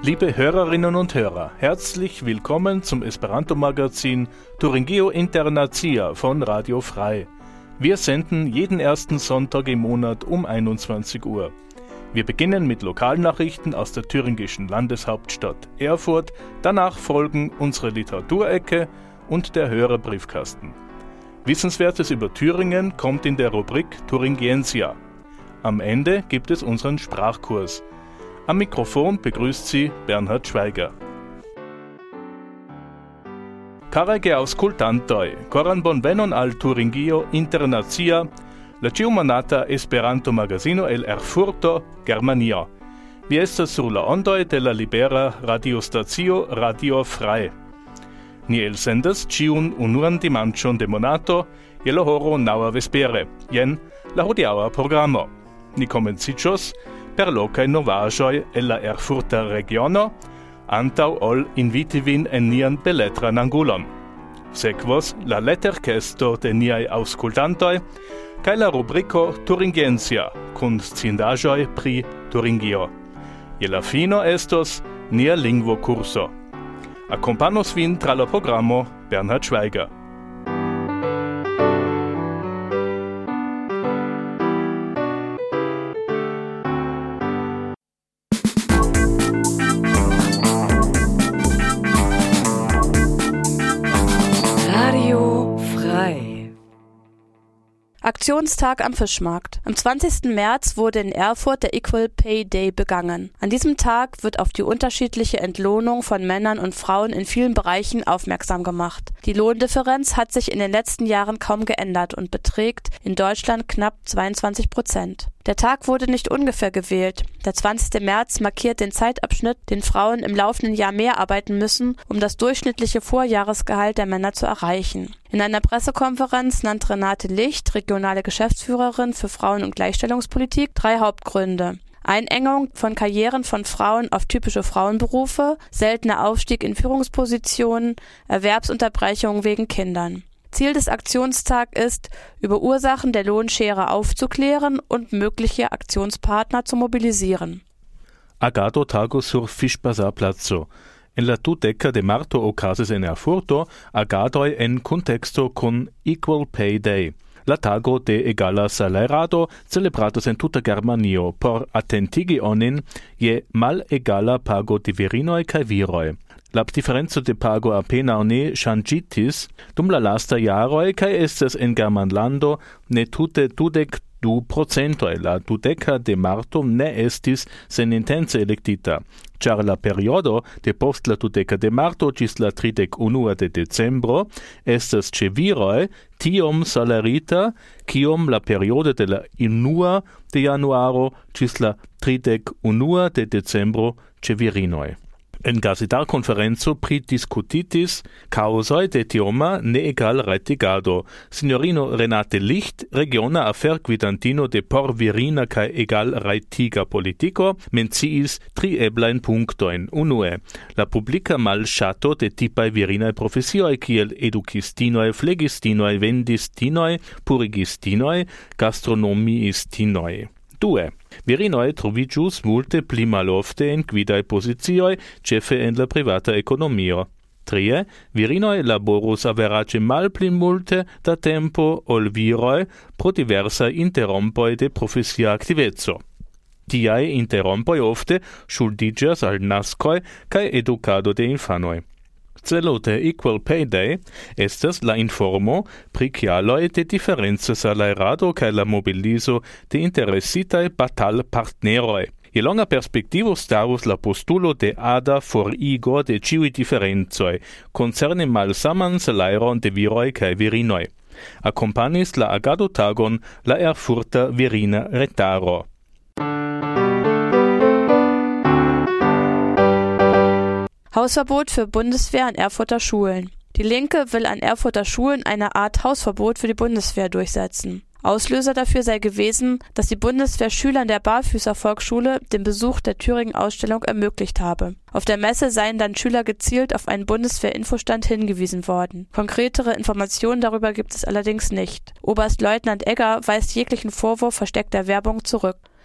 Liebe Hörerinnen und Hörer, herzlich willkommen zum Esperanto-Magazin Turingio Internacia von Radio Frei. Wir senden jeden ersten Sonntag im Monat um 21 Uhr. Wir beginnen mit Lokalnachrichten aus der thüringischen Landeshauptstadt Erfurt, danach folgen unsere Literaturecke und der Hörerbriefkasten. Wissenswertes über Thüringen kommt in der Rubrik Thuringiensia. Am Ende gibt es unseren Sprachkurs. Am Mikrofon begrüßt Sie Bernhard Schweiger. Carege auscultantoi, coran bonvenon al Turingio Internacia, la ciumanata Esperanto Magazino el Erfurto, Germania. Vi estas sur la ondoj de la libera radiostacio Radio Frei. Ni elsendas ĉiun unuan dimanĉon de monato je la horo naŭa vespere. Jen la hodiaŭa programo. Ni komenciĝos per lokaj novaĵoj el la Erfurta regiono, antaŭ ol inviti vin en nian beletran angulon. Sekvos la leterkesto de niaj aŭskultantoj kaj la rubriko Thuringiensia kun scindaĵoj pri Turingio. Je la fino estos nia lingvokurso. Akompanos vin tra la programo Bernhard Schweiger. Aktionstag am Fischmarkt. Am 20. März wurde in Erfurt der Equal Pay Day begangen. An diesem Tag wird auf die unterschiedliche Entlohnung von Männern und Frauen in vielen Bereichen aufmerksam gemacht. Die Lohndifferenz hat sich in den letzten Jahren kaum geändert und beträgt in Deutschland knapp 22%. Der Tag wurde nicht ungefähr gewählt. Der 20. März markiert den Zeitabschnitt, den Frauen im laufenden Jahr mehr arbeiten müssen, um das durchschnittliche Vorjahresgehalt der Männer zu erreichen. In einer Pressekonferenz nannte Renate Licht, regionale Geschäftsführerin für Frauen- und Gleichstellungspolitik, 3 Hauptgründe. Einengung von Karrieren von Frauen auf typische Frauenberufe, seltener Aufstieg in Führungspositionen, Erwerbsunterbrechungen wegen Kindern. Ziel des Aktionstags ist, über Ursachen der Lohnschere aufzuklären und mögliche Aktionspartner zu mobilisieren. Agado tago sur Fischbazarplaco. En la tuteca de marto okazis en Erfurto agadoj en kunteksto kun Equal Pay Day. La tago de egala salerado celebratos en tuta Germanio por attentigi onin je malegala pago de virinoj kaj viroj. La differenco de pago apenaŭ ne ŝanĝitis dum la lastaj jaroj kaj estas en Germanlando ne tute 22%. La dudeka de marto ne estis senintence elektita, ĉar la periodo de post la dudeka de marto ĝis la 31 de decembro estas ĉe viroj tiom salarita kiom la periodo de la 1 de januaro ĝis la 31 de decembro ĉe virinoj. En gazetarkonferenco pridiskutitis causoj de tioma neegal retigado. Signorino Renate Licht, regiona afergvidantino de por virina kaj egal retiga politiko, menciis 3 eblajn punktojn. Unue, la publika malŝato de tipaj virinaj profesioj kiel edukistinoj, flegistinoj, vendistinoj, purigistinoj, gastronomiistinoj. Due, virinoj troviĝus multe pli malofte en gvidaj pozicioj, ĉefe en la privata ekonomio. Trie, virinoj laborus averaĝe malpli multe da tempo ol viroj pro diversaj interrompoj de profesia aktiveco. Tiaj interrompoj ofte ŝuldiĝas al naskoj kaj edukado de infanoj. Celo de Equal Pay Day estas la informo pri kialoj de diferenca salerado kaj la mobilizo de interesitaj batalpartneroj. Je longa perspektivo starus la postulo de ADA forigo de ĉiuj diferencoj, koncerne malsaman saleron de viroj kaj virinoj. Akompanis la agadotagon la Erfurta virina retaro. Hausverbot für Bundeswehr an Erfurter Schulen. Die Linke will an Erfurter Schulen eine Art Hausverbot für die Bundeswehr durchsetzen. Auslöser dafür sei gewesen, dass die Bundeswehr Schülern der Barfüßer Volksschule den Besuch der Thüringen-Ausstellung ermöglicht habe. Auf der Messe seien dann Schüler gezielt auf einen Bundeswehr-Infostand hingewiesen worden. Konkretere Informationen darüber gibt es allerdings nicht. Oberstleutnant Egger weist jeglichen Vorwurf versteckter Werbung zurück.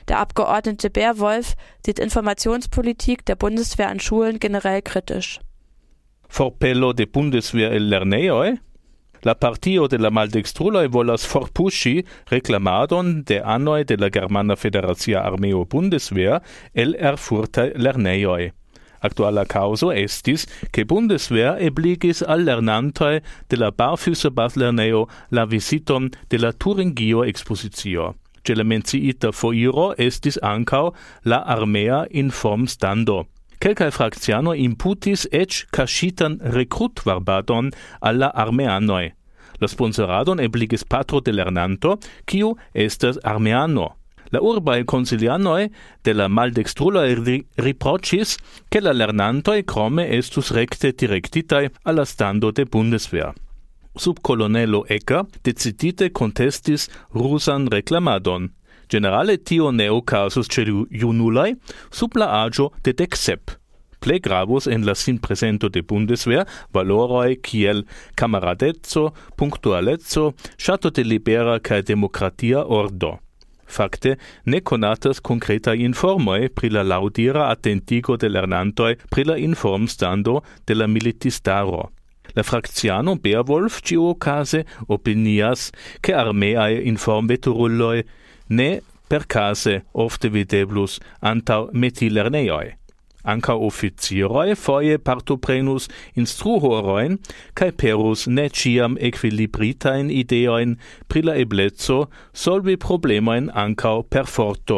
Der Abgeordnete Bärwolf sieht Informationspolitik der Bundeswehr an Schulen generell kritisch. Forpello de Bundeswehr el lernejoj? La partio de la maldextruloj volas forpuŝi reklamadon de anoj de la Germana Federacia Armeo Bundeswehr el erfurtaj lernejoj. Aktuala causo estis, ke Bundeswehr ebligis al lernantoj de la Barfüßer Bazlernejo la visiton de la Turingio Expozicio. Ĉe la menciita foiro estis ankaŭ la armea informstando. Kelkaj frakcianoj imputis eĉ kaŝitan rekrutvarbadon al la armeanoj. La sponsoradon ebligis patro de lernanto, kiu estas armeano. La urbaj konsilianoj de la maldekstruloj riproĉis, ke la lernantoj krome estus rekte direktitaj al la stando de Bundeswehr. Subkolonelo Ecker decidite contestis rusan reklamadon. Generale tio ne okazos ĉe junuloj sub la aĝo de 17. Plej gravus en la sinpresento de Bundeswehr valoroj kiel kamaradeco, punktualeco, ŝato de libera kaj demokratia ordo. Fakte, ne konatas konkretaj informoj pri la laŭdira atentigo de lernantoj pri la informstando de la militistaro. La frakciano Bärwolf ĉiuokaze opinias, ke armeaj informveturuloj ne percase ofte videblus antaŭ metilernejoj. Ankaŭ oficieroj foje partoprenus instruhorojn kaj perus ne ĉiam ekvilibritajn ideojn pri la ebleco solvi problemojn ankaŭ per forto.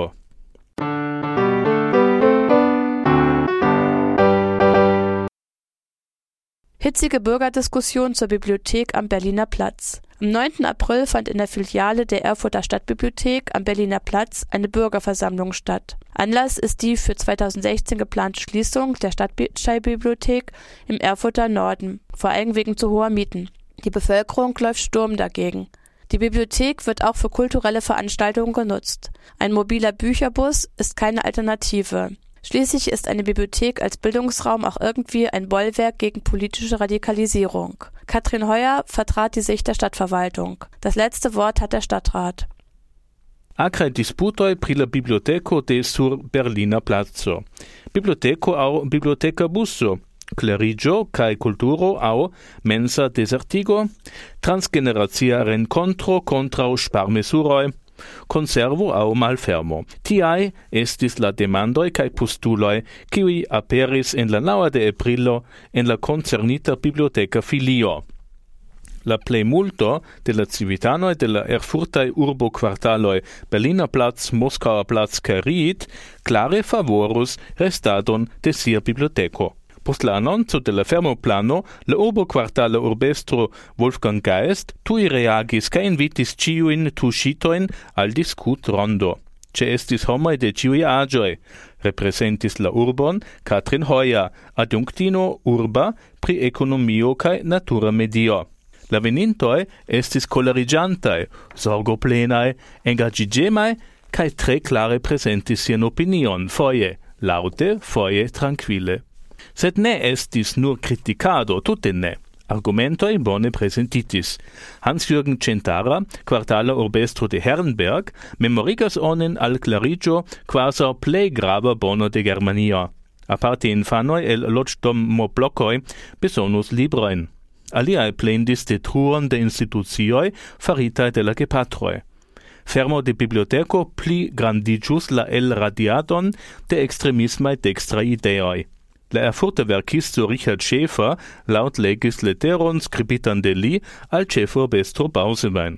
Hitzige Bürgerdiskussion zur Bibliothek am Berliner Platz. Am 9. April fand in der Filiale der Erfurter Stadtbibliothek am Berliner Platz eine Bürgerversammlung statt. Anlass ist die für 2016 geplante Schließung der Stadtbibliothek im Erfurter Norden, vor allem wegen zu hoher Mieten. Die Bevölkerung läuft Sturm dagegen. Die Bibliothek wird auch für kulturelle Veranstaltungen genutzt. Ein mobiler Bücherbus ist keine Alternative. Schließlich ist eine Bibliothek als Bildungsraum auch irgendwie ein Bollwerk gegen politische Radikalisierung. Katrin Heuer vertrat die Sicht der Stadtverwaltung. Das letzte Wort hat der Stadtrat. Akraj disputoj pri la biblioteko de sur Berlina Placo. Biblioteko aŭ biblioteka buso, kleriĝo kaj kulturo aŭ mensa desertigo, transgeneracia renkontro kontraŭ ŝparmezuroj, conservo aŭ malfermo. Tiaj estis la demandoj kaj postuloj, kiuj aperis en la 9 de aprilo en la koncernita biblioteka filio. La plejmulto de la civitanoj de la erfurtaj urbokvartaloj Berliner Platz, Moskauer Platz kaj Ried klare favorus restadon de sia biblioteko. Post la annonco de la fermoplano, la urbokvartala urbestro Wolfgang Geist tuj reagis kaj invitis ĉiujn tuŝitojn al diskutrondo. Ĉeestis homoj de ĉiuj aĝoj. Reprezentis la urbon Katrin Heuer, adjunktino urba pri ekonomio kaj natura medio. La venintoj estis koleriĝantaj, zorgoplenaj, engaĝiĝemaj kaj tre klare prezentis sian opinion, foje laŭte, foje trankvile. Sed ne estis nur kritikado, tute ne. Argumentoj bone prezentitis. Hans-Jürgen Centara, kvartala urbestro de Herrenberg, memorigas onin al klariĝo kvazaŭ plej grava bono de Germanio. Aparte infanoj el loĝdommoblokoj besonus librojn. Aliaj plendis detruon de institucioj faritaj de la gepatroj. Fermo de biblioteko pli grandiĝus la elradiadon de ekstremismaj dekstraj ideoj. La Erfurter verkisto Richard Schäfer laut legis leteron skribitan de li al ĉefurbestro Bausewein.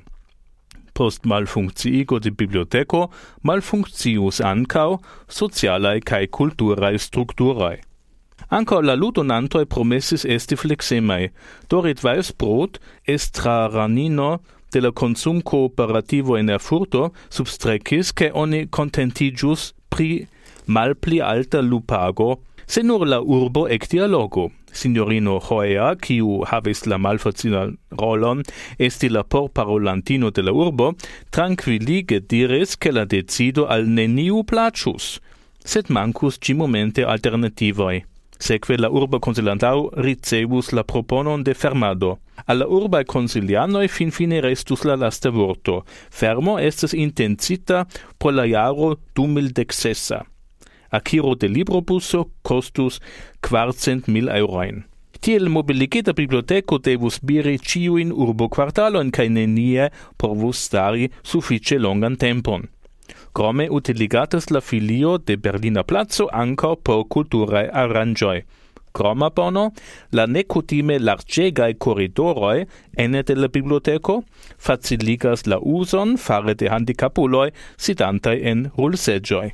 Post malfunkciigo de biblioteko malfunkcius ankaŭ socialaj kaj kulturaj strukturoj. Ankaŭ la ludonantoj promesis esti fleksemaj. Dorit Weißbrot, estraranino de la konsumkooperativo en Erfurto, substrekis, ke oni kontentiĝus pri malpli alta lupago, se nur la urbo ekdialogo. Signorino Heuer, kiu havis la malfacilan rolon esti la porparolantino de la urbo, trankvilige diris, ke la decido al neniu plaĉus, sed mancus ĉi-momente alternativoj. Sekve la urba konsilantaro ricevus la proponon de fermado. Alla urbae consilianoi fine restus la lasta vorto. Fermo estes intensita pro la jaro 2016. Acquiro de librobusso costus 400.000 euroin. Tiel mobiligita biblioteco devus biri ciuin urbo quartalon cae nenie povus stari suffice longan tempon. Krome utiligatas la filio de Berlina Placo ankaŭ por kulturaj aranĝoj. Kroma bono, la nekutime larĝegaj koridoroj ene de la biblioteko faciligas la uzon fare de handikapuloj sidantaj en rulseĝoj.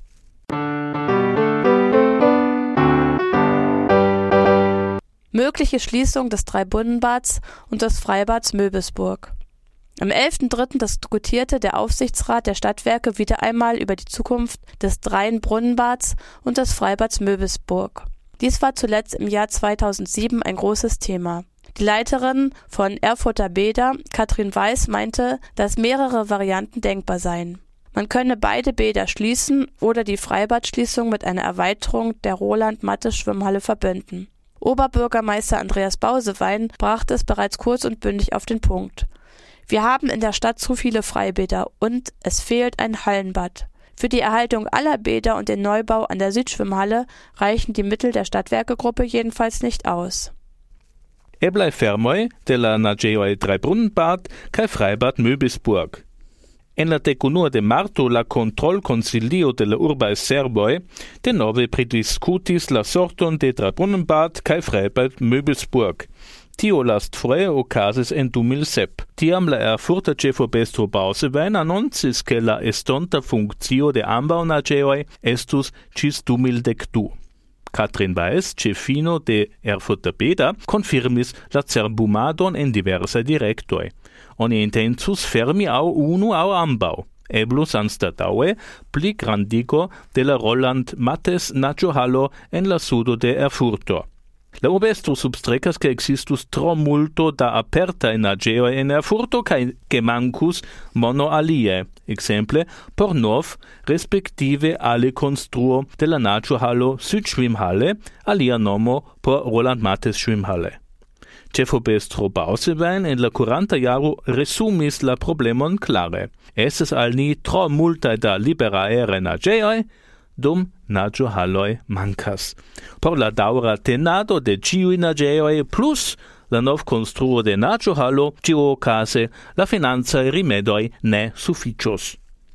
Mögliche Schließung des Dreibrunnenbads und des Freibads Möbelsburg. Am 11.03. diskutierte der Aufsichtsrat der Stadtwerke wieder einmal über die Zukunft des Dreibrunnenbads und des Freibads Möbelsburg. Dies war zuletzt im Jahr 2007 ein großes Thema. Die Leiterin von Erfurter Bäder, Katrin Weiß, meinte, dass mehrere Varianten denkbar seien. Man könne beide Bäder schließen oder die Freibadschließung mit einer Erweiterung der Roland-Mattes-Schwimmhalle verbinden. Oberbürgermeister Andreas Bausewein brachte es bereits kurz und bündig auf den Punkt. Wir haben in der Stadt zu viele Freibäder und es fehlt ein Hallenbad. Für die Erhaltung aller Bäder und den Neubau an der Südschwimmhalle reichen die Mittel der Stadtwerkegruppe jedenfalls nicht aus. Eblai fermoj de la naĝejoj Dreibrunnenbad kaj Freibad Möbelsburg. En la dekunua de marto la kontrolkonsilio de la urbaj serboj denove pridiskutis la sorton de Dreibrunnenbad kaj Freibad Möbelsburg. Tio lastfoje okazis en 2007. Tiam la Erfurta ĉefurbestro Bausewein anoncis ke la estonta funkcio de ambaŭ naĝejoj estus ĝis 2012. Katrin Weiß, ĉefino de Erfurta Bäder, konfirmis la cerbumadon en diversaj direktoj. Oni intencus fermi aŭ unu aŭ ambaŭ. Eblus anstataŭe pli grandigo de la Roland-Mattes naĝohallo en la sudo de Erfurto. La urbestro substrekas ke ekzistus tro multo da apertaj naĝejoj en Erfurto kaj ke mankus mono alie, ekzemple por nov respektive alikonstruo de la naĝohallo Südschwimmhalle, alia nomo por Roland-Mattes Schwimmhalle. Ĉefurbestro Bausewein en la kuranta jaro resumis la problemon klare. Estas al ni tro multaj da liberaeraj naĝejoj, dum naĝohaloj mankas. Por la daŭra tenado de ĉiuj naĝejoj plus la novkonstruo de naĝohallo ĉiuokaze la financaj rimedoj ne sufiĉos.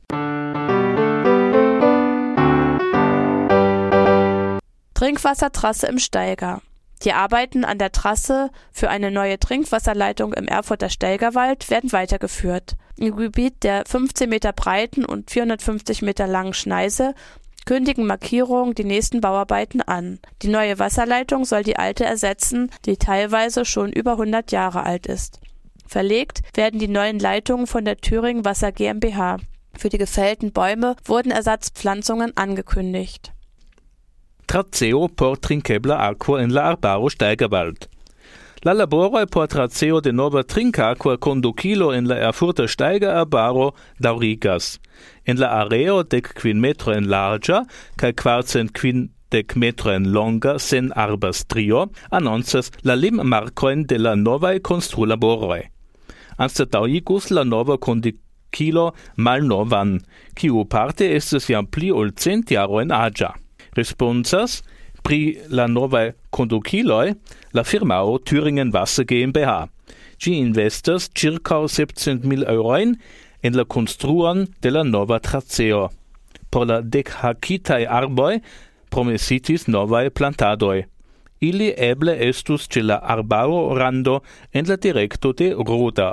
Trinkwassertrasse im Steiger. Die Arbeiten an der Trasse für eine neue Trinkwasserleitung im Erfurter Steigerwald werden weitergeführt. Im Gebiet der 15 Meter breiten und 450 Meter langen Schneise kündigen Markierungen die nächsten Bauarbeiten an. Die neue Wasserleitung soll die alte ersetzen, die teilweise schon über 100 Jahre alt ist. Verlegt werden die neuen Leitungen von der Thüringen Wasser GmbH. Für die gefällten Bäume wurden Ersatzpflanzungen angekündigt. Traceo por trinkebla aqua en la arbaro Steigerwald. La laboroj por traceo de nova trinkakva kondukilo en la Erfurta Steigerarbaro daŭrigas. En la areo 15 metrojn larĝa kaj 450 metrojn longa sen arbastrio anoncas la limmarkojn de la novaj konstrulaboroj. Anstataŭigus la nova kondukilo malnovan, kiu parte estas jam pli ol 100 jarojn aĝa. Responsas pri la novaj kondukiloj la firmao Thüringen Wasser GmbH. Ĝi investas ĉirkaŭ 700.000 eurojn en la konstruon de la nova traceo. Por la dekhakitaj arboj promesitis novaj plantadoj. Ili eble estus ĉe la arbaro rando en la direkto de Roda.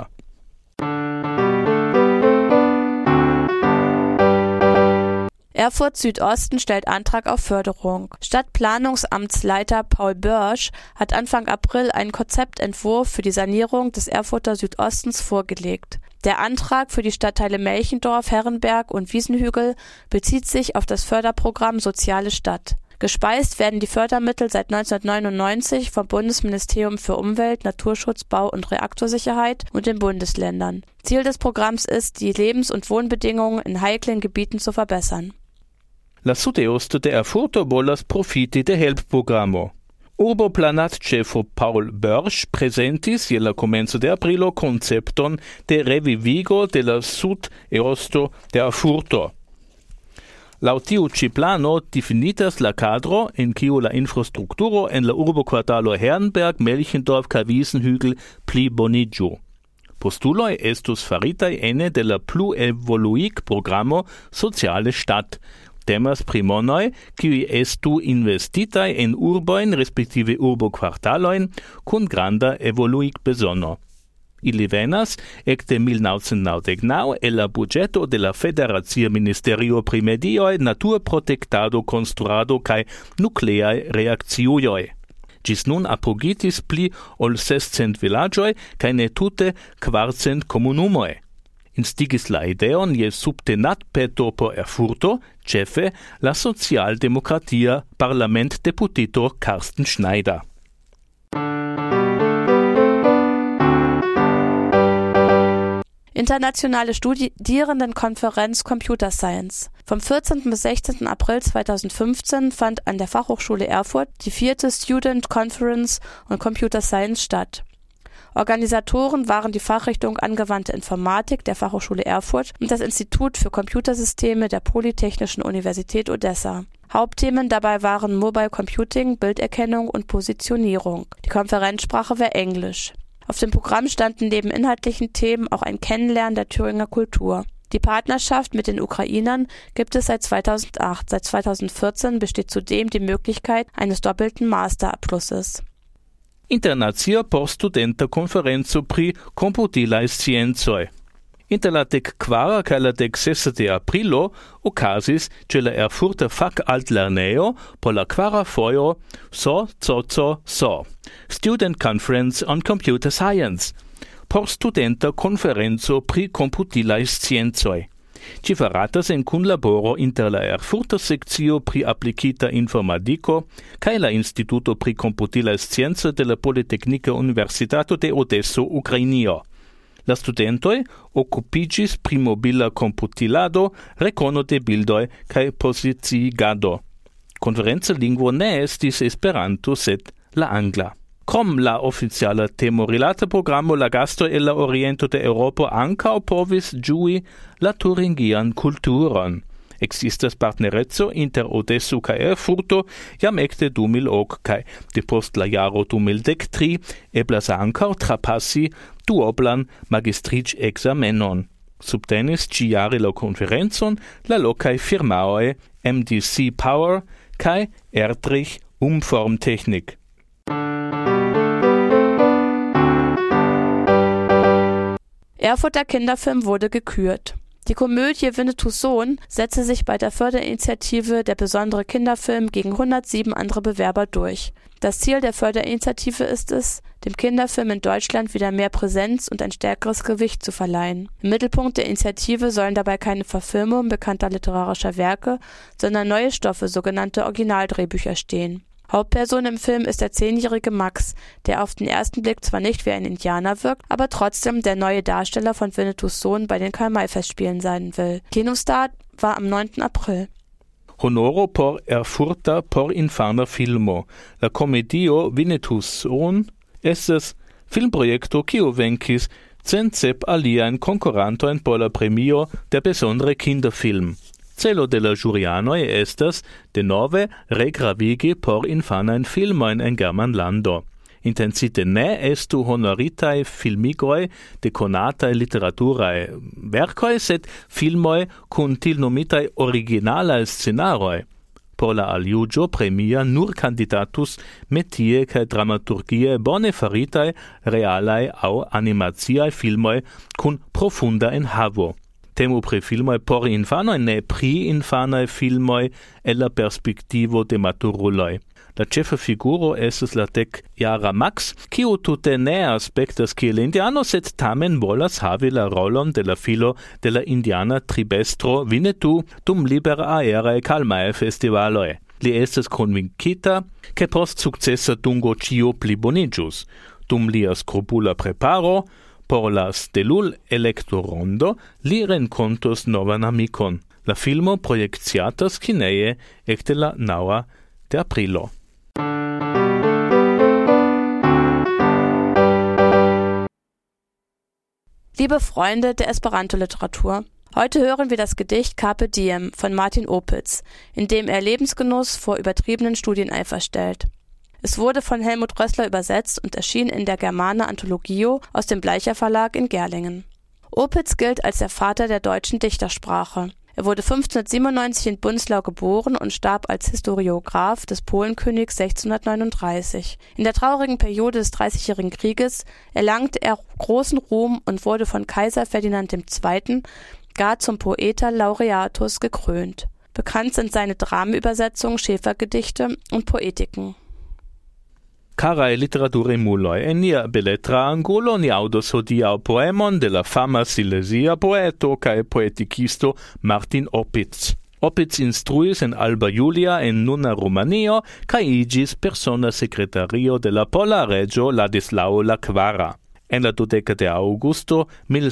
Erfurt Südosten stellt Antrag auf Förderung. Stadtplanungsamtsleiter Paul Börsch hat Anfang April einen Konzeptentwurf für die Sanierung des Erfurter Südostens vorgelegt. Der Antrag für die Stadtteile Melchendorf, Herrenberg und Wiesenhügel bezieht sich auf das Förderprogramm Soziale Stadt. Gespeist werden die Fördermittel seit 1999 vom Bundesministerium für Umwelt, Naturschutz, Bau und Reaktorsicherheit und den Bundesländern. Ziel des Programms ist, die Lebens- und Wohnbedingungen in heiklen Gebieten zu verbessern. La sudeosto de Erfurto volas profiti de help-programo. Urboplanat ĉefo Paul Börsch presentis je la komenco de aprilo koncepton de revivigo de la sud-eosto de Erfurto. Laŭ tiu ĉi plano difinitas la kadro en kiu la infrastrukturo en la urbokvartalo Herrenberg, Melchendorf kaj Wiesenhügel pliboniĝu. Postuloj estus faritaj ene de la plu-evoluig-programo Sociale Stadt. Temas pri monoj, kiuj estu investitaj en urbojn respektive urbokvartalojn kun granda evoluig-bezono. Ili venas ekde 1999 el la budĝeto de la Federacia Ministerio pri Medioj, Naturprotektado, Konstruado kaj Nukleaj Reakciujoj. Ĝis nun apogitis pli ol 600 vilaĝoj kaj ne tute 400 komunumoj. Instigis la ideon je subtenatpeto por Erfurto, ĉefe la socialdemokratia parlamentdeputito Carsten Schneider. Internationale Studierendenkonferenz Computer Science. Vom 14. bis 16. April 2015 fand an der Fachhochschule Erfurt die 4. Student Conference on Computer Science statt. Organisatoren waren die Fachrichtung Angewandte Informatik der Fachhochschule Erfurt und das Institut für Computersysteme der Polytechnischen Universität Odessa. Hauptthemen dabei waren Mobile Computing, Bilderkennung und Positionierung. Die Konferenzsprache war Englisch. Auf dem Programm standen neben inhaltlichen Themen auch ein Kennenlernen der Thüringer Kultur. Die Partnerschaft mit den Ukrainern gibt es seit 2008. Seit 2014 besteht zudem die Möglichkeit eines doppelten Masterabschlusses. Internacia por studenta konferenco pri komputilaj sciencoj. Inter la 14 kaj la 16 de aprilo okazis ĉe la Erfurta Fak-Altlernejo por la kvara fojo SO Student Conference on Computer Science por studenta konferenco pri komputilaj sciencoj. Ĝi faratas en kunlaboro inter la Erfurta sekcio pri aplikita informadiko kaj la Instituto pri komputilaj sciencoj de la Politeknika Universitato de Odeso, Ukrainio. La studentoj okupiĝis pri mobila komputilado, rekono de bildoj kaj poziciigado. Konferenca lingvo ne estis Esperanto, sed la angla. Krom la oficiala temo-rilata programo, la gastoj el la oriento de Eŭropo ankaŭ povis ĝui la turingian kulturon. Ekzistas partnereco inter Odeso kaj Erfurto jam ekde 2008 kaj depost la jaro 2013 eblas ankaŭ trapasi duoblan magistriĝ-ekzamenon. Subtenis ĉi-jare la konferencon la lokaj firmaoj MDC Power kaj Erdrich Umformtechnik. Erfurter Kinderfilm wurde gekürt. Die Komödie Winnetous Sohn setzte sich bei der Förderinitiative Der besondere Kinderfilm gegen 107 andere Bewerber durch. Das Ziel der Förderinitiative ist es, dem Kinderfilm in Deutschland wieder mehr Präsenz und ein stärkeres Gewicht zu verleihen. Im Mittelpunkt der Initiative sollen dabei keine Verfilmungen bekannter literarischer Werke, sondern neue Stoffe, sogenannte Originaldrehbücher stehen. Hauptperson im Film ist der 10-jährige Max, der auf den ersten Blick zwar nicht wie ein Indianer wirkt, aber trotzdem der neue Darsteller von Winnetous Sohn bei den Karl-May-Festspielen sein will. Kinostart war am 9. April. Honoro por Erfurta por infana filmo. La komedio Winnetous Sohn estas filmprojekto kiu venkis 107 aliajn konkurantojn por la premio der besondere Kinderfilm. Celo de la ĵurianoj estas denove regravigi por infanajn filmojn en Germanlando. Intensite ne estu honoritaj filmigoj de konataj literaturaj verkoj, sed filmoj kun tilnomitaj originalaj scenaroj. Por la aljuĝo premia nur kandidatus metie kaj dramaturgie bone faritaj realaj aŭ animaciaj filmoj kun profunda enhavo. Temo pri filmoj por infanoj, ne pri infanaj filmoj el la perspektivo de maturuloj. La ĉefa figuro estas la 10-jara Max, kiu tute ne aspektas kiel indiano, sed tamen volas havi la rolon de la filo de la indiana tribestro Winnetou dum liberaeraj Karl-May-festivaloj. Li estas konvinkita, ke post sukcesa dungo ĉio pliboniĝus. Dum lia skrupula preparo por la Stelul-elektorondo li renkontos novan amikon. La filmo projekciatas kineje ekde la 9. de aprilo. Liebe Freunde der Esperanto-Literatur, heute hören wir das Gedicht Carpe Diem von Martin Opitz, in dem er Lebensgenuss vor übertriebenen Studieneifer stellt. Es wurde von Helmut Rössler übersetzt und erschien in der Germane Anthologio aus dem Bleicher Verlag in Gerlingen. Opitz gilt als der Vater der deutschen Dichtersprache. Er wurde 1597 in Bunzlau geboren und starb als Historiograph des Polenkönigs 1639. In der traurigen Periode des Dreißigjährigen Krieges erlangte er großen Ruhm und wurde von Kaiser Ferdinand II. Gar zum Poeta Laureatus gekrönt. Bekannt sind seine Dramenübersetzungen, Schäfergedichte und Poetiken. Carae literature muloi, enia belletra angulo ni audos hodiau poemon de la fama Silesia poeto cae poeticisto Martin Opitz. Opitz instruis en Alba Iulia en nuna Romanio, cae igis persona secretario de la Pola Regio Ladislao la Quara. En la 12 de Augusto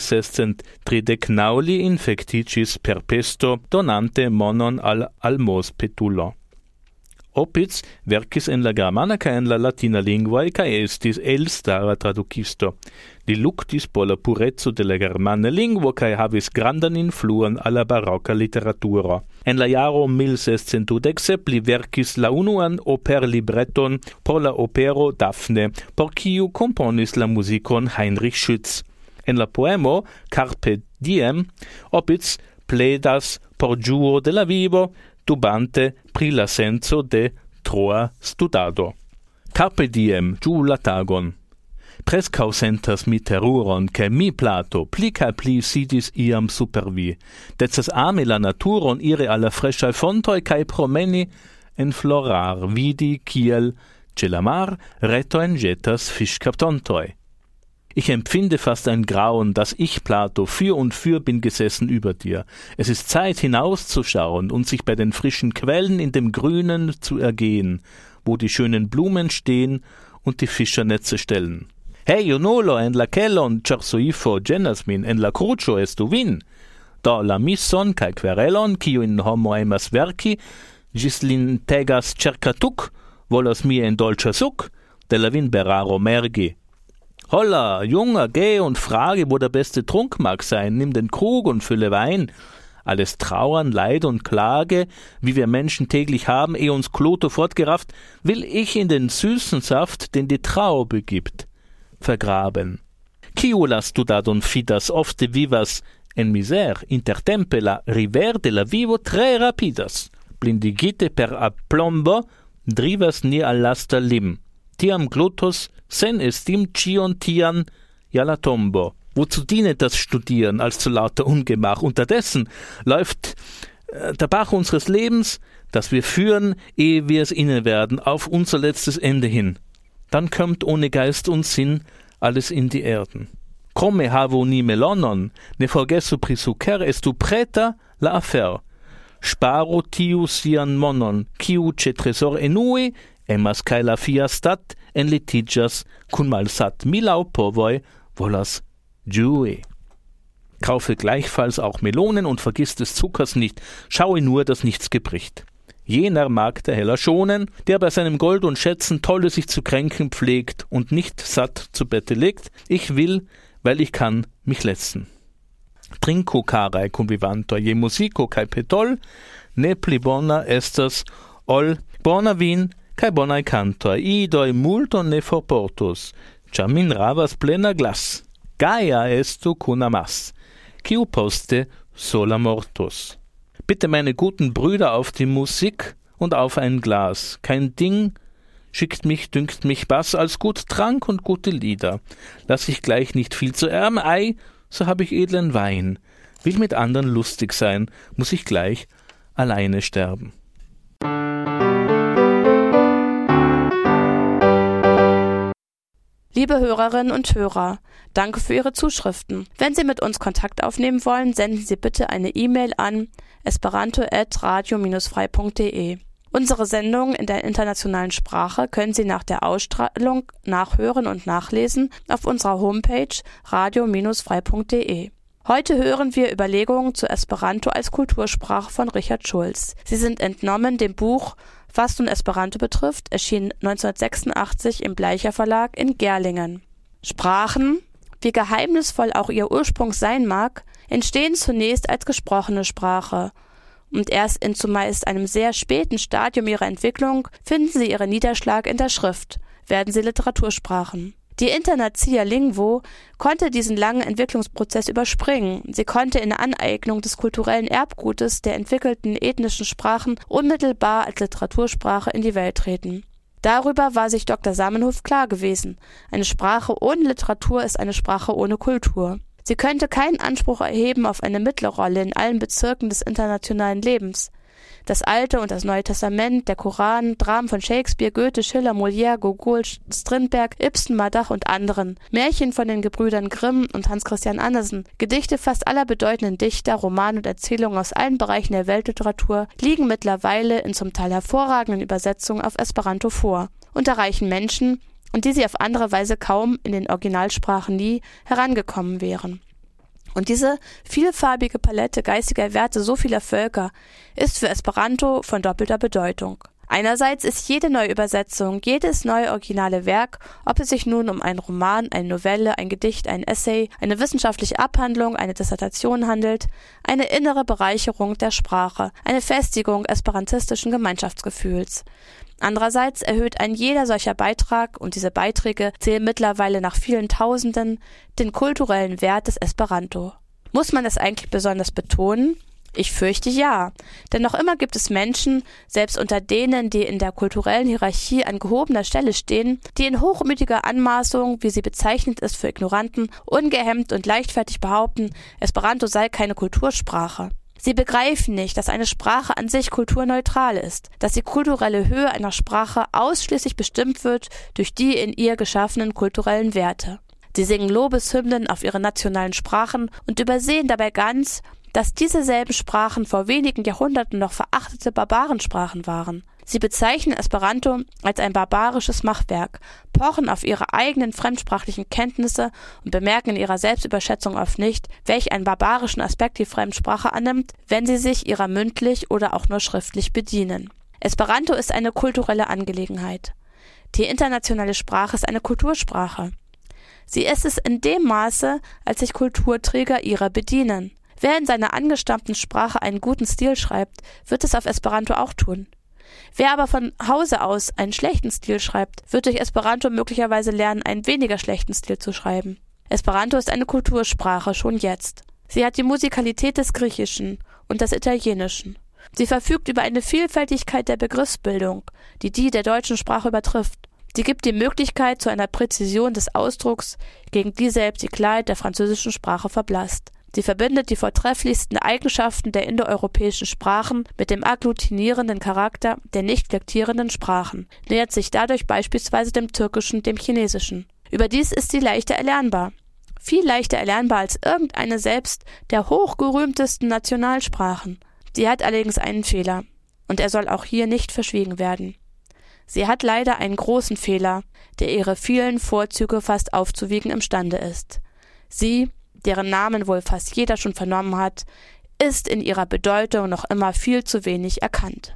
1639 infecticis per pesto, donante monon al almos petulo. Opitz verkis en la germana ca en la latina lingua ca estis elstara traducisto. Li luctis por la purezzo de la germana lingua ca havis grandan influon alla barocca literaturo. En la jaro 1617 li verkis la unuan operlibreton por la opero Daphne, por kiu componis la musicon Heinrich Schütz. En la poemo Carpe Diem, Opitz pledas por giuo de la vivo, dubante pri la senso de troa studado. Carpe diem, giu la tagon. Prescau sentas mi terruron, che mi Plato pli ca pli sidis iam super vi. Decas ame la naturon ire alla fresciae fontoi cae promeni en florar, vidi kiel ce la mar retoen jetas fischkaptontoi. Ich empfinde fast ein Grauen, dass ich, Plato, für und für bin gesessen über dir. Es ist Zeit, hinauszuschauen und sich bei den frischen Quellen in dem Grünen zu ergehen, wo die schönen Blumen stehen und die Fischernetze stellen. Hey, Ionolo, en la kelon, cersoifo, genasmin, en la crucio estu vin. Da la misson, cae querelon, cio in homo emas verci, gis lin tegas cercatuk, volas mie en dolcia suc, de la vin beraro mergi. Holla, Junger, geh und frage, wo der beste Trunk mag sein, nimm den Krug und fülle Wein. Alles Trauern, Leid und Klage, wie wir Menschen täglich haben, ehe uns Kloto fortgerafft, will ich in den süßen Saft, den die Traube gibt, vergraben. Ciulas tu dadon fidas ofte vivas en miser intertempe la river de la vivo tre rapidas, blindigite per aplombo, drivas ni al lasta lim. Tiam glutus sen estim cion tian ja la tombo. Wozu dienet das Studieren als zu lauter Ungemach? Unterdessen läuft der Bach unseres Lebens, das wir führen, ehe wir es inne werden, auf unser letztes Ende hin. Dann kommt ohne Geist und Sinn alles in die Erden. Come havo ni melonon, ne forgesu prisucer estu preta la affaire. Sparo tiu sian monon, quiu ce tresor enui, emas cae la fia stat en litigias cun malsat milau povoi volas giui. Kaufe gleichfalls auch Melonen und vergiss des Zuckers nicht, schaue nur, dass nichts gebricht. Jener mag der Heller schonen, der bei seinem Gold und Schätzen tolle sich zu kränken pflegt und nicht satt zu Bette legt. Ich will, weil ich kann, mich letzen. Trinco carae convivantur, je musico cae petol, ne pli bona estas ol bona vin cae bonae cantor, idoi multon ne forportus, cia min ravas plena glas, gaia estu cun amas, quiu poste sola mortus. Bitte meine guten Brüder auf die Musik und auf ein Glas, kein Ding schickt mich, dünkt mich Bass als gut Trank und gute Lieder. Lass ich gleich nicht viel zu ärm, ei, so hab ich edlen Wein. Will mit anderen lustig sein, muss ich gleich alleine sterben. Liebe Hörerinnen und Hörer, danke für Ihre Zuschriften. Wenn Sie mit uns Kontakt aufnehmen wollen, senden Sie bitte eine E-Mail an esperanto@radio-frei.de. Unsere Sendungen in der internationalen Sprache können Sie nach der Ausstrahlung nachhören und nachlesen auf unserer Homepage radio-frei.de. Heute hören wir Überlegungen zu Esperanto als Kultursprache von Richard Schulz. Sie sind entnommen dem Buch Was nun Esperanto betrifft, erschien 1986 im Bleicher Verlag in Gerlingen. Sprachen wie geheimnisvoll auch ihr Ursprung sein mag, entstehen zunächst als gesprochene Sprache. Und erst in zumeist einem sehr späten Stadium ihrer Entwicklung finden sie ihren Niederschlag in der Schrift, werden sie Literatursprachen. Die Internacia Linguo konnte diesen langen Entwicklungsprozess überspringen. Sie konnte in der Aneignung des kulturellen Erbgutes der entwickelten ethnischen Sprachen unmittelbar als Literatursprache in die Welt treten. Darüber war sich Dr. Zamenhof klar gewesen. Eine Sprache ohne Literatur ist eine Sprache ohne Kultur. Sie könnte keinen Anspruch erheben auf eine Mittlerrolle in allen Bezirken des internationalen Lebens. Das Alte und das Neue Testament, der Koran, Dramen von Shakespeare, Goethe, Schiller, Molière, Gogol, Strindberg, Ibsen, Madach und anderen, Märchen von den Gebrüdern Grimm und Hans Christian Andersen, Gedichte fast aller bedeutenden Dichter, Romane und Erzählungen aus allen Bereichen der Weltliteratur liegen mittlerweile in zum Teil hervorragenden Übersetzungen auf Esperanto vor und erreichen Menschen, an die sie auf andere Weise kaum in den Originalsprachen nie herangekommen wären. Und diese vielfarbige Palette geistiger Werte so vieler Völker ist für Esperanto von doppelter Bedeutung. Einerseits ist jede Neuübersetzung, jedes neue originale Werk, ob es sich nun um einen Roman, eine Novelle, ein Gedicht, ein Essay, eine wissenschaftliche Abhandlung, eine Dissertation handelt, eine innere Bereicherung der Sprache, eine Festigung esperantistischen Gemeinschaftsgefühls. Andererseits erhöht ein jeder solcher Beitrag, und diese Beiträge zählen mittlerweile nach vielen Tausenden, den kulturellen Wert des Esperanto. Muss man das eigentlich besonders betonen? Ich fürchte ja, denn noch immer gibt es Menschen, selbst unter denen, die in der kulturellen Hierarchie an gehobener Stelle stehen, die in hochmütiger Anmaßung, wie sie bezeichnet ist für Ignoranten, ungehemmt und leichtfertig behaupten, Esperanto sei keine Kultursprache. Sie begreifen nicht, dass eine Sprache an sich kulturneutral ist, dass die kulturelle Höhe einer Sprache ausschließlich bestimmt wird durch die in ihr geschaffenen kulturellen Werte. Sie singen Lobeshymnen auf ihre nationalen Sprachen und übersehen dabei ganz, dass diese selben Sprachen vor wenigen Jahrhunderten noch verachtete Barbarensprachen waren. Sie bezeichnen Esperanto als ein barbarisches Machwerk, pochen auf ihre eigenen fremdsprachlichen Kenntnisse und bemerken in ihrer Selbstüberschätzung oft nicht, welch einen barbarischen Aspekt die Fremdsprache annimmt, wenn sie sich ihrer mündlich oder auch nur schriftlich bedienen. Esperanto ist eine kulturelle Angelegenheit. Die internationale Sprache ist eine Kultursprache. Sie ist es in dem Maße, als sich Kulturträger ihrer bedienen. Wer in seiner angestammten Sprache einen guten Stil schreibt, wird es auf Esperanto auch tun. Wer aber von Hause aus einen schlechten Stil schreibt, wird durch Esperanto möglicherweise lernen, einen weniger schlechten Stil zu schreiben. Esperanto ist eine Kultursprache, schon jetzt. Sie hat die Musikalität des Griechischen und des Italienischen. Sie verfügt über eine Vielfältigkeit der Begriffsbildung, die der deutschen Sprache übertrifft. Sie gibt die Möglichkeit zu einer Präzision des Ausdrucks, gegen die selbst die Klarheit der französischen Sprache verblasst. Sie verbindet die vortrefflichsten Eigenschaften der indoeuropäischen Sprachen mit dem agglutinierenden Charakter der nicht flektierenden Sprachen, nähert sich dadurch beispielsweise dem Türkischen, dem Chinesischen. Überdies ist sie leichter erlernbar. Viel leichter erlernbar als irgendeine selbst der hochgerühmtesten Nationalsprachen. Sie hat allerdings einen Fehler, und er soll auch hier nicht verschwiegen werden. Sie hat leider einen großen Fehler, der ihre vielen Vorzüge fast aufzuwiegen imstande ist. Sie, deren Namen wohl fast jeder schon vernommen hat, ist in ihrer Bedeutung noch immer viel zu wenig erkannt.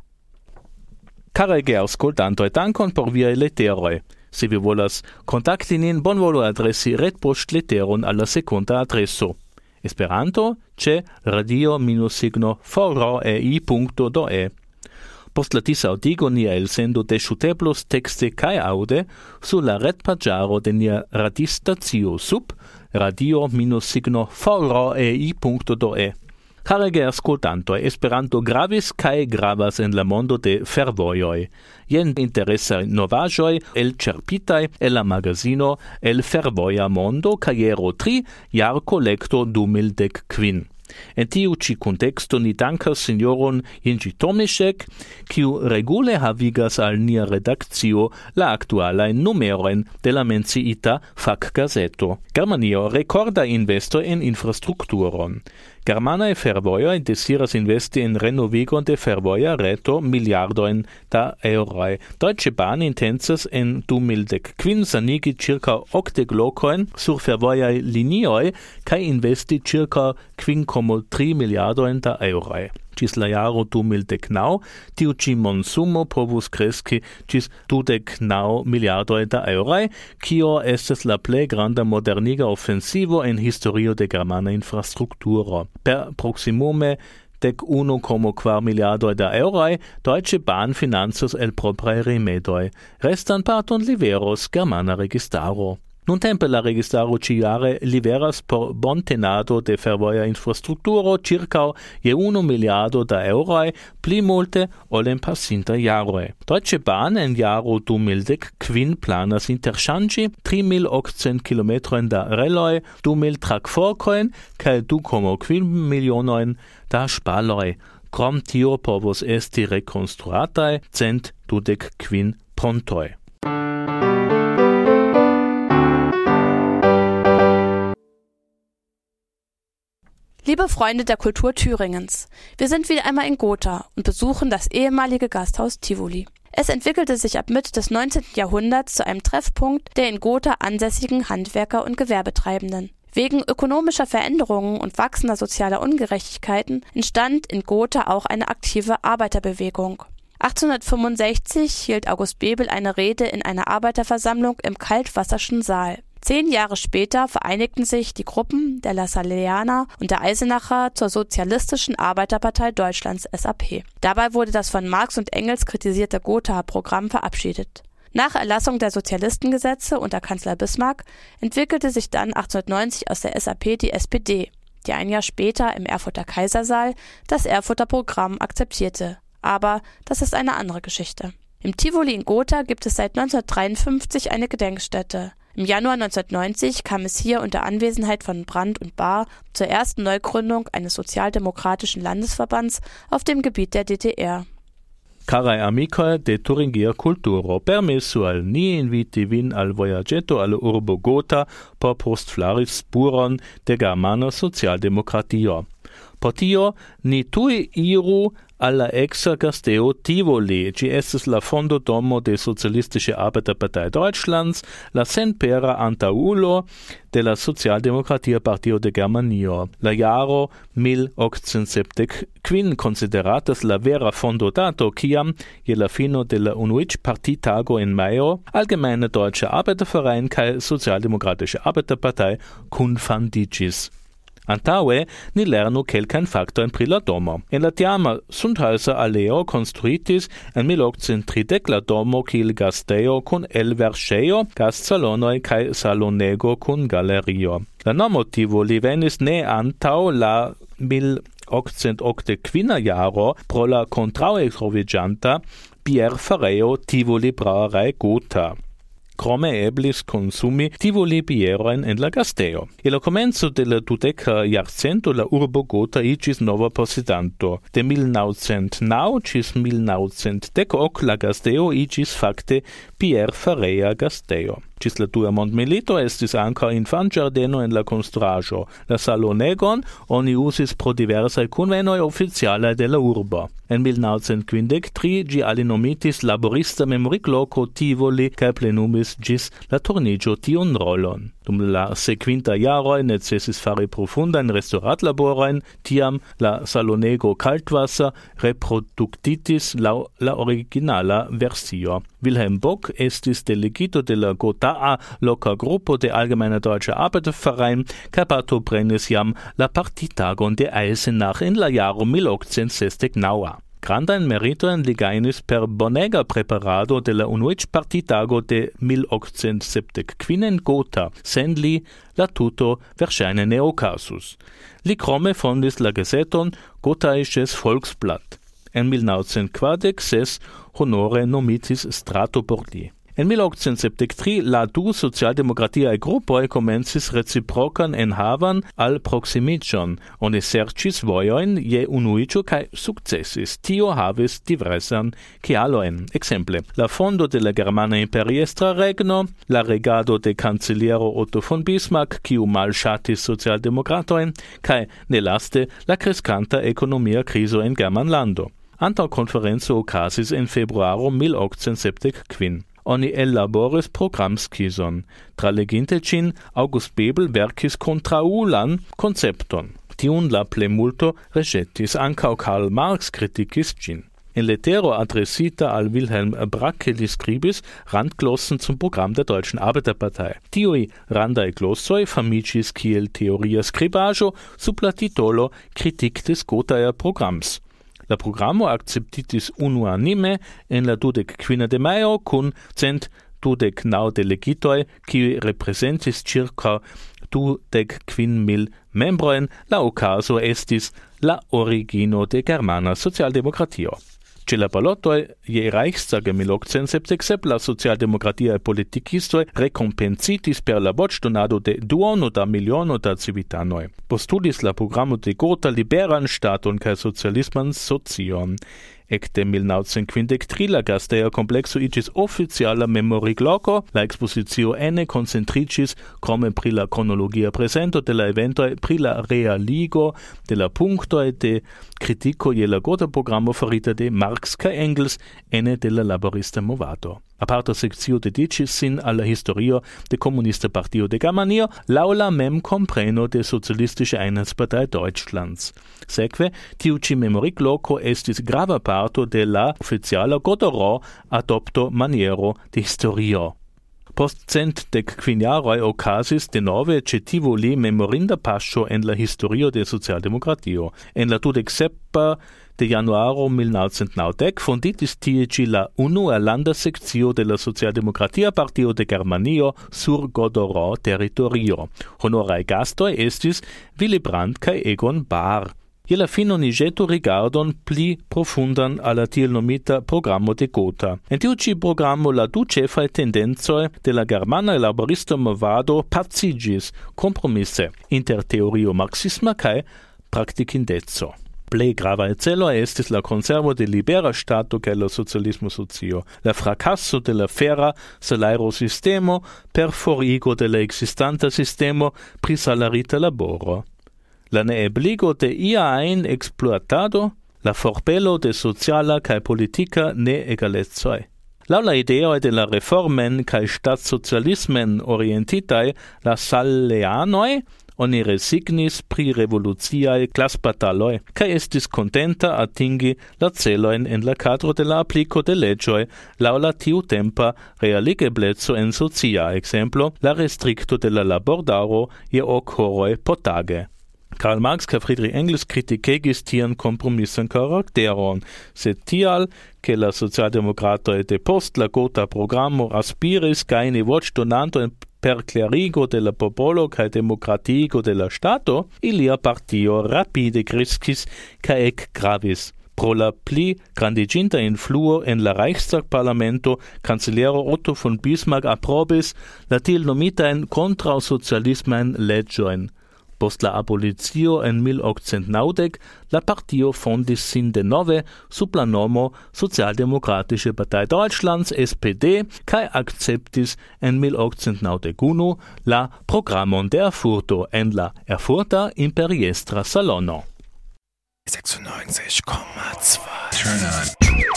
Carege ascoltantoi dankon por viae letteroi. Se vi volas kontakti nin, bonvolu adresi retpoŝtleteron al la sekunda adreso. Esperanto ĉe radio-foroei.de. Post la disaŭdigo nia elsendo deŝuteblos tekste kaj aŭde sur la retpaĝaro de nia radiostacio sub radio-foroei.de. Carege ascoltantoi, Esperanto gravis kaj gravas en la mondo de fervojoj. Jen interesaj novaĵoj elĉerpitaj el la magazino El Fervoja Mondo kajero 3 jarkolekto 2015. En tiu ĉi kunteksto ni dankas sinjoron Jinĝi Tomiŝek, kiu regule havigas al nia redakcio la aktualajn numerojn de la menciita fakgazeto. Germanio rekorda investo en infrastrukturon. Germanaj fervojoj desiras investi en renovigon de fervoja reto miliardojn da eŭroj. Deutsche Bahn intencas en 2015 sanigi circa 80 lokojn sur fervojaj linioj kaj investi circa 5,3 miliardojn da eŭroj. ĝis la jaro 2019, tiu ĉi monsumo povus kreski ĝis 29 miliardoj da eŭroj, kio estas la plej granda moderniga ofensivo en historio de germana infrastrukturo. Per proksimume 1,4 miliardoj da eŭroj Deutsche Bahn financos el propraj rimedoj. Restan parton liveros germana registaro. Nuntempe la registaro ĉiujare liveras por bontenado de fervoja infrastrukturo ĉirkaŭ je 1 miliardo da eŭroj, pli multe ol en pasintaj jaroj. Deutsche Bahn en jaro 2015 planas interŝanĝi 3.800 kilometrojn da reloj, 2.000 trakforkojn kaj 2,5 milionojn da ŝpaloj. Krom tio povos esti rekonstruataj 125 pontoj. Liebe Freunde der Kultur Thüringens, wir sind wieder einmal in Gotha und besuchen das ehemalige Gasthaus Tivoli. Es entwickelte sich ab Mitte des 19. Jahrhunderts zu einem Treffpunkt der in Gotha ansässigen Handwerker und Gewerbetreibenden. Wegen ökonomischer Veränderungen und wachsender sozialer Ungerechtigkeiten entstand in Gotha auch eine aktive Arbeiterbewegung. 1865 hielt August Bebel eine Rede in einer Arbeiterversammlung im Kaltwasserschen Saal. 10 Jahre später vereinigten sich die Gruppen der Lassalleaner und der Eisenacher zur Sozialistischen Arbeiterpartei Deutschlands SAP. Dabei wurde das von Marx und Engels kritisierte Gothaer Programm verabschiedet. Nach Erlassung der Sozialistengesetze unter Kanzler Bismarck entwickelte sich dann 1890 aus der SAP die SPD, die ein Jahr später im Erfurter Kaisersaal das Erfurter Programm akzeptierte. Aber das ist eine andere Geschichte. Im Tivoli in Gotha gibt es seit 1953 eine Gedenkstätte. Im Januar 1990 kam es hier unter Anwesenheit von Brandt und Bahr zur ersten Neugründung eines sozialdemokratischen Landesverbands auf dem Gebiet der DDR. Caraj amikoj de Turingia kulturo, permesu al ni inviti vin al vojaĝeto al urbo Gotha por postflari spuron de germana socialdemokratio. Por tio ni tuj iru al la eksa gasteo Tivoli. Ĝi estas la fondodomo de Sozialistische Arbeiterpartei Deutschlands, la senpera antaŭulo de la Socialdemokratia Partio de Germanio. La jaro 1875 konsideratas la vera fondodato, kiam je la fino de la unuiĝpartitago en majo Allgemeine Deutsche Arbeiterverein kaj Sozialdemokratische Arbeiterpartei kunfandiĝis. Antaŭe ni lernu kelkajn faktojn pri la domo. En la tiama Sundhauser aleo konstruitis en 1830 la domo kiel gastejo kun elverŝejo, gastsalono kaj salonego kun galerio. La nomo Tivoli venis ne antaŭ la 1885 jaro pro la kontraŭe troviĝanta bierfarejo Tivoli Brauerei Gotha. Krome eblis konsumi Tivoli bierojn en la gastejo. Je la komenco de la 20. jarcento la urbo Gotha iĝis nova posedanto. De 1909 ĝis 1910 la gastejo iĝis fakte bierfareja gastejo. Ĝis la dua mondmilito estis ankaŭ infanĝardeno en la konstruaĵo. La salonegon oni uzis pro diversaj kunvenoj oficialaj de la urbo. En 1953 ĝi alinomitis laborista memorigloko Tivoli kaj plenumis ĝis la turniĝo tiun rolon. Dum la sekvintaj jaroj necesis fari profundajn restauradlaborojn, tiam la salonego Kaltwasser reproduktitis laŭ la originala versio. Wilhelm Bock estis delegito de la Gothaa loka grupo de Allgemeiner Deutscher Arbeiterverein kaj partoprenis jam la partitagon de Eisenach en la jaro 1869. Grandajn meritojn li gajnis per bonega preparado de la unuiĝpartitago de 1875 en Gotha. Sen li la tuto verŝajne ne okazus. Li krome fondis la gazeton Gothaisches Volksblatt. En 1946 honore nomitis strato por li. En 1873 la du socialdemokratiaj grupoj komencis reciprokan enhavan al proksimiĝon. Oni serĉis vojojn je unuiĝo kaj sukcesis. Tio havis diversan kialojn. Ekzemple, la fondo de la germana imperiestra regno, la regado de kanceliero Otto von Bismarck, kiu malŝatis socialdemokratojn, kaj nelaste la kreskanta ekonomia krizo en Germanlando. Antaŭ konferenco okazis en februaro 1875. Oni ellaboris programskizon. Traleginte ĝin, August Bebel verkis kontraŭulan koncepton. tiun la plemulto rejettis. Ancau Karl Marx criticis gin. In lettero adressita al Wilhelm Bracke li scribis Randglossen zum Programm der Deutschen Arbeiterpartei. Tiui randae glossoi famicis kiel theoria scribajo sub la titolo Kritik des Gothaer Programms. La programo acceptitis unuanime en la 25 de maio cun 129 delegitoi qui representis circa 25.000 membroen. La ocaso estis la origino de germana socialdemokratio. Ce la balotoi je Reichstage 1877 la socialdemokratiae politikistoi recompensitis per la voĉdonado de duono da miliono da civitanoi. Postulis la programo de Gotha liberan staton kaj socialisman socion. Ecte 1953 la Gasteia complexo igis oficiala memorigloco, la expositio ene concentricis crome pri la chronologia presento de la eventoi pri la realigo de la punctoi de critico je la Gotha-programo farita de Marx ca Engels ene de la laborista movado. Aparta sectio dedicis sin alla historio de Comunista Partio de Germanio laula mem compreno de Sozialistische Einheitspartei Deutschlands. Seque, tiu ci memorigloco estis grava parto de la oficiala Gotha-ro adopto maniero de historio. Post 115 jaroj okazis denove ĉe tivoli memorinda paŝo en la historio de socialdemokratio. En la 27 de januaro 1990 fonditis tie ĉi la unua landa sekcio de la Socialdemokratia Partio de Germanio sur Gotha-ro teritorio. Honoraj gastoj estis Willy Brandt kaj Egon Bahr. Je la fino ni ĵetu rigardon pli profundan al la tiel nomita programo de Gotha. En tiu ĉi programo la du ĉefaj tendencoj de la germana laborista movado paciĝis kompromise inter teorio marxisma kaj praktikindeco. Plej gravaj celoj estis la konservo de libera ŝtato kaj la socialismo socio, la frakaso de la fera salajrosistemo per forigo de la ekzistanta sistemo pri salarita laboro. La neebligo de ia ajn ekspluatado, la forpelo de sociala kaj politika neegalecoj. Laŭ la ideoj de la reformen kaj ŝtatsocialismen orientitaj la salleanoj oni resignis pri revoluciaj klasbataloj kaj estis kontenta atingi la celojn en la kadro de la apliko de leĝoj laŭ la tiutempa realigebleco en socia ekzemplo la restrikto de la labordaŭro je 8 horoj potage. Karl Marx kaj Friedrich Engels kritikegis tian kompromisan karakteron, sed tial, ke la socialdemokratoj depost la Gotha-programo aspiris gajni voĉdonantojn per klarigo de la popolo kaj demokratigo de la ŝtato, ilia partio rapide kreskis kaj ekgravis. Pro la pli grandiĝinta influo en la Reichstag-parlamento, kanceliero Otto von Bismarck aprobis la tiel nomitajn kontraŭsocialismajn leĝojn. Post la abolicio en 1890 la partio fondis sin denove sub la nomo Sozialdemokratische Partei Deutschlands SPD kaj akceptis en 1891 la programon de Erfurto en la Erfurta Imperiestra Salono. 96,2 Turn on.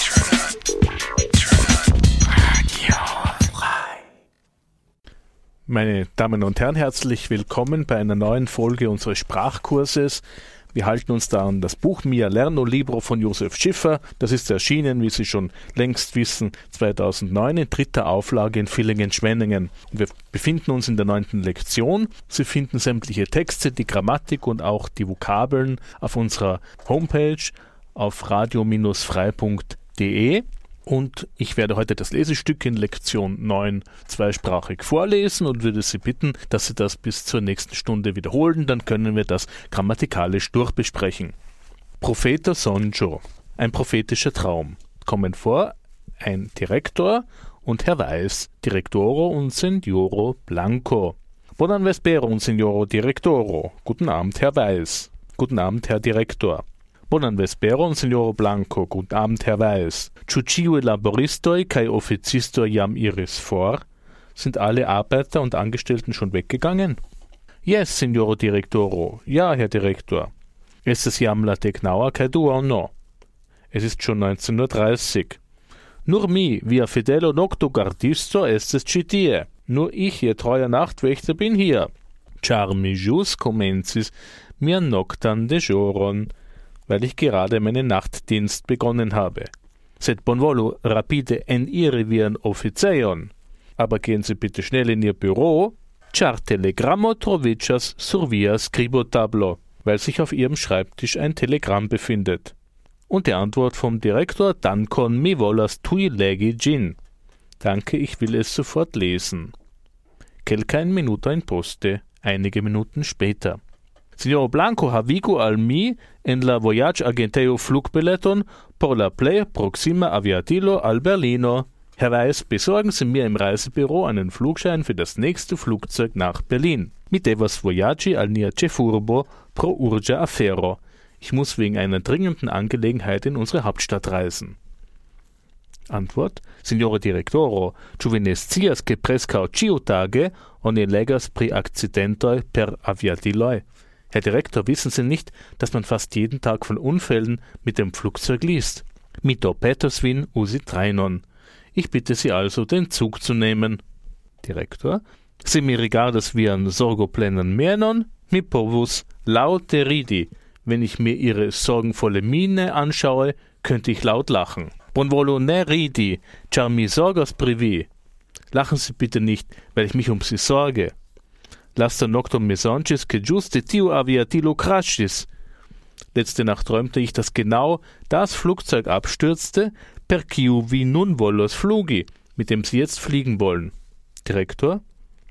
Meine Damen und Herren, herzlich willkommen bei einer neuen Folge unseres Sprachkurses. Wir halten uns da an das Buch Mia Lerno Libro von Josef Schiffer. Das ist erschienen, wie Sie schon längst wissen, 2009 in 3. Auflage in Villingen-Schwenningen. Und wir befinden uns in der 9. Lektion. Sie finden sämtliche Texte, die Grammatik und auch die Vokabeln auf unserer Homepage auf radio-frei.de. Und ich werde heute das Lesestück in Lektion 9 zweisprachig vorlesen und würde Sie bitten, dass Sie das bis zur nächsten Stunde wiederholen, dann können wir das grammatikalisch durchbesprechen. Profeta Sonjo, ein prophetischer Traum. Kommen vor ein Direktor und Herr Weiß, Direktoro und Signoro Blanco. Buon vespero, Signoro Direktoro. Guten Abend, Herr Weiß. Guten Abend, Herr Direktor. Buon vespero, Signoro Blanco. Guten Abend, Herr Weiß. Ĉu ĉiuj laboristoj kaj oficistoj jam iris for? Sind alle Arbeiter und Angestellten schon weggegangen? Yes, Signoro Direktoro. Ja, Herr Direktor. Estas jam la deknaŭa kaj duono. Es ist schon 19:30. Nur mi, via fidelo noktogardisto, estes ĉi tie. Nur ich, Ihr treuer Nachtwächter, bin hier. Ĉar mi ĵus komencis mia noctan dejoron, weil ich gerade meinen Nachtdienst begonnen habe. Sed bonvolu rapide enirivian officeion, aber gehen Sie bitte schnell in Ihr Büro, char telegrammo trovicas sur via scribotablo, weil sich auf Ihrem Schreibtisch ein Telegramm befindet. Und die Antwort vom Direktor: Dankon mi volas tui legi gin. Danke, ich will es sofort lesen. Kelkain minuto in poste, einige Minuten später. Signor Blanco havigu al mi en la voyage agenteo flugbileton por la plej proxima aviadilo al Berlino. Herr Weiß, besorgen Sie mir im Reisebüro einen Flugschein für das nächste Flugzeug nach Berlin. Mi devas voyagi al nia ĉefurbo pro urĝa afero. Ich muss wegen einer dringenden Angelegenheit in unsere Hauptstadt reisen. Antwort: Signore Direktoro, ĉu vi ne scias ke preskaŭ ĉiutage oni legas pri akcidentoj per aviadiloj? Herr Direktor, wissen Sie nicht, dass man fast jeden Tag von Unfällen mit dem Flugzeug liest? Mi do petos vin uzi trajnon. Ich bitte Sie also, den Zug zu nehmen. Direktor: Se mi rigardas vian sorgoplenan menon, mi povus laute ridi. Wenn ich mir Ihre sorgenvolle Miene anschaue, könnte ich laut lachen. Bonvolu ne ridi, char mi sorgas pri vi. Lachen Sie bitte nicht, weil ich mich um Sie sorge. Lasta noctum me soncis que juste tiu aviatilo crashis. Letzte Nacht träumte ich, dass genau das Flugzeug abstürzte, per kiu vi nun volos flugi, mit dem Sie jetzt fliegen wollen. Direktor: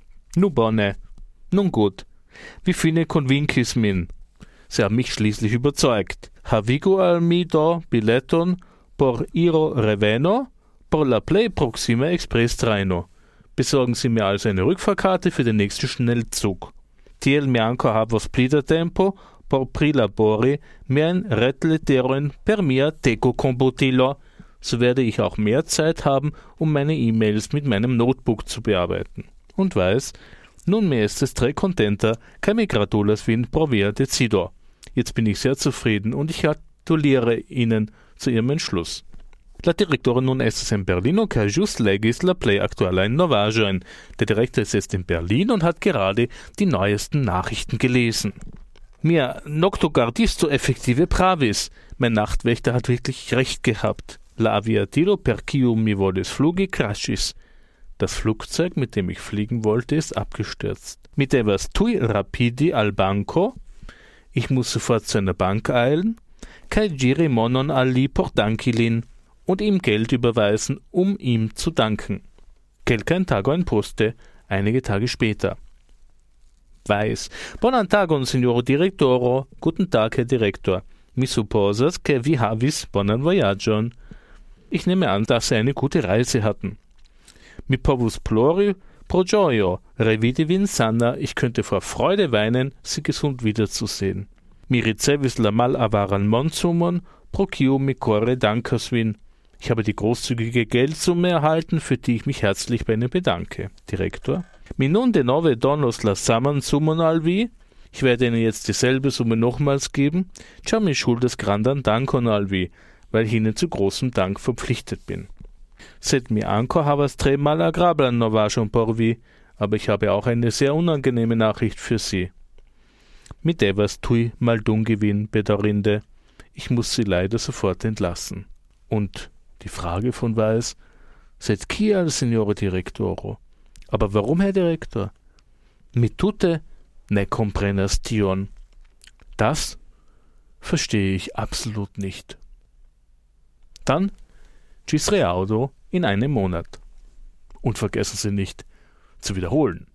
Nu bone, nun gut. Wie fine convincis min. Sie haben mich schließlich überzeugt. Havigu al mi do bileton por iro reveno por la plej proxima express traino. Besorgen Sie mir also eine Rückfahrkarte für den nächsten Schnellzug. Tiel mi anco havos pli da tempo por prilabori mian retleteron per mia teco computilo. So werde ich auch mehr Zeit haben, um meine E-Mails mit meinem Notebook zu bearbeiten. Und weiß, nun me estes tre contenta, ca mi gratulas vin pro via decido. Jetzt bin ich sehr zufrieden und ich gratuliere Ihnen zu Ihrem Entschluss. La Direktorin nun estes in Berlino, ca just legis la plej aktualajn novaĵojn. Der Direktor ist jetzt in Berlin und hat gerade die neuesten Nachrichten gelesen. Mia noctogardisto effektive pravis. Mein Nachtwächter hat wirklich recht gehabt. La aviatilo per kiu mi volis flugi crashis. Das Flugzeug, mit dem ich fliegen wollte, ist abgestürzt. Mi devas tui rapidi al banco. Ich muss sofort zu einer Bank eilen. Kaj giri monon al li por dankilin. Und ihm Geld überweisen, um ihm zu danken. Kelkain tago in poste, einige Tage später. Weiß. Bonan tagon, signoro Direktoro. Guten Tag, Herr Direktor. Mi supposas ke vi havis bonan voyaĝon. Ich nehme an, dass Sie eine gute Reise hatten. Mi povus plori pro ĝojo, revidi vin sana. Ich könnte vor Freude weinen, Sie gesund wiederzusehen. Mi ricevis la malavaran monsumon, pro kiu mi kore dankas vin. Ich habe die großzügige Geldsumme erhalten, für die ich mich herzlich bei Ihnen bedanke. Direktor: Mi nun denove donos la saman sumon al vi. Ich werde Ihnen jetzt dieselbe Summe nochmals geben. Ĉar mi ŝuldas grandan dankon al vi, weil ich Ihnen zu großem Dank verpflichtet bin. Sed mi anko havas tre malagrablan novaĵon por vi, aber ich habe auch eine sehr unangenehme Nachricht für Sie. Mi devas tui maldungi vin, bedaŭrinde. Ich muss Sie leider sofort entlassen. Und die Frage von Weiß: Sed kial, signore Direktoro? Aber warum, Herr Direktor? Mi tute ne comprenas tion. Das verstehe ich absolut nicht. Dann Cis Reaudo in einem Monat. Und vergessen Sie nicht zu wiederholen.